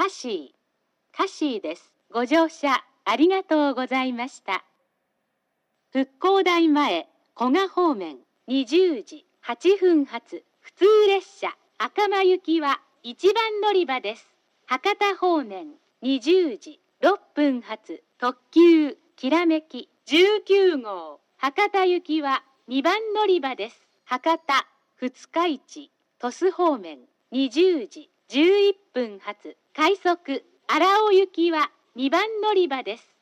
カシーです。ご乗車ありがとうございました。復興台前、古賀方面、20時8分発、普通列車、赤間行きは1番乗り場です。博多方面、20時6分発、特急、きらめき、19号、博多行きは2番乗り場です。博多、二日市、鳥栖方面、20時11分発、快速、荒尾行きは2番乗り場です。